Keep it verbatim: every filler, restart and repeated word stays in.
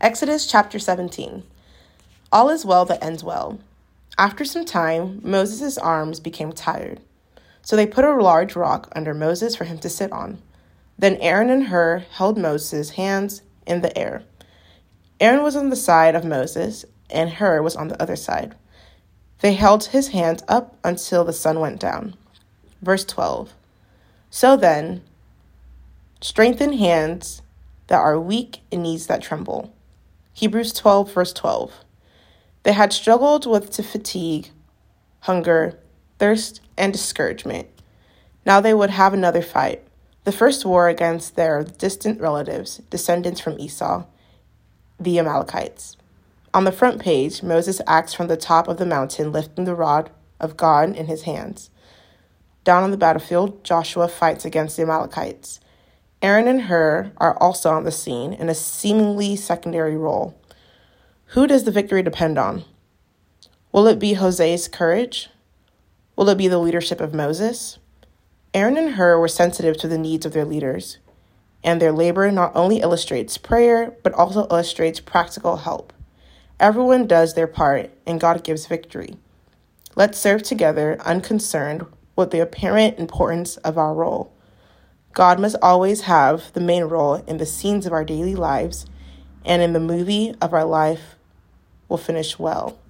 Exodus chapter seventeen. All is well that ends well. After some time, Moses' arms became tired. So they put a large rock under Moses for him to sit on. Then Aaron and Hur held Moses' hands in the air. Aaron was on the side of Moses, and Hur was on the other side. They held his hands up until the sun went down. Verse twelve. So then, strengthen hands that are weak and knees that tremble. Hebrews twelve, verse twelve. They had struggled with to fatigue, hunger, thirst, and discouragement. Now they would have another fight. The first war against their distant relatives, descendants from Esau, the Amalekites. On the front page, Moses acts from the top of the mountain, lifting the rod of God in his hands. Down on the battlefield, Joshua fights against the Amalekites. Aaron and Hur are also on the scene in a seemingly secondary role. Who does the victory depend on? Will it be Hosea's courage? Will it be the leadership of Moses? Aaron and Hur were sensitive to the needs of their leaders, and their labor not only illustrates prayer, but also illustrates practical help. Everyone does their part, and God gives victory. Let's serve together, unconcerned with the apparent importance of our role. God must always have the main role in the scenes of our daily lives, and in the movie of our life will finish well.